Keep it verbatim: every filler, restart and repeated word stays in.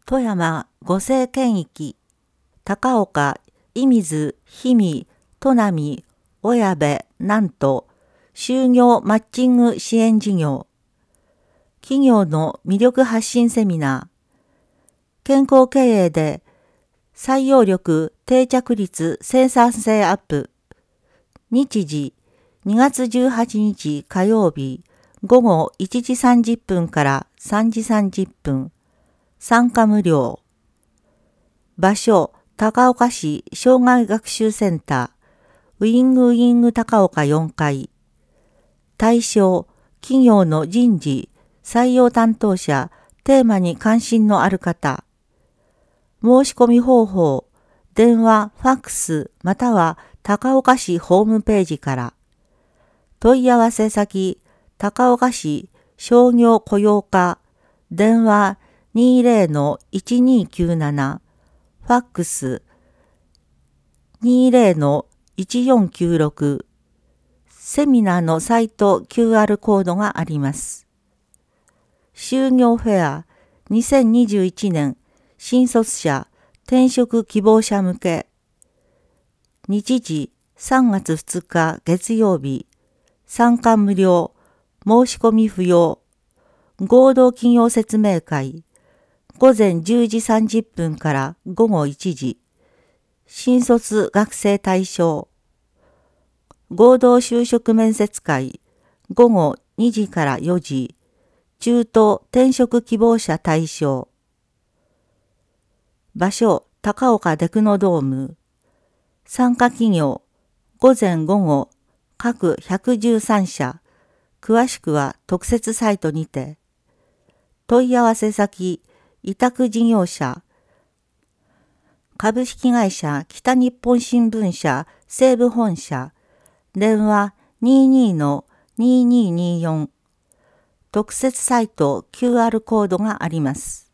富山五世県域、高岡、射水、氷見、砺波、小矢部、南砺、就業マッチング支援事業、企業の魅力発信セミナー、健康経営で採用力定着率生産性アップ、日時にがつじゅうはちにち火曜日午後いちじさんじゅっぷんからさんじさんじゅっぷん、参加無料。場所、高岡市障害学習センター、ウィングウィング高岡よんかい。対象、企業の人事、採用担当者、テーマに関心のある方。申し込み方法、電話、ファックス、または高岡市ホームページから。問い合わせ先、高岡市商業雇用課、電話 にじゅうのいちにきゅうなな、ファックス にじゅうのいちよんきゅうろく、セミナーのサイト キューアール コードがあります。就業フェアにせんにじゅういちねん新卒者転職希望者向け。日時さんがつふつか月曜日、参加無料、申し込み不要。合同企業説明会、午前じゅうじさんじゅっぷんから午後いちじ。新卒学生対象。合同就職面接会、午後にじからよじ。中途転職希望者対象。場所、高岡デクノドーム。参加企業、午前午後、各ひゃくじゅうさんしゃ。詳しくは特設サイトにて。問い合わせ先、委託事業者。株式会社北日本新聞社西部本社。電話 にじゅうにのにじゅうににじゅうよん。特設サイト キューアール コードがあります。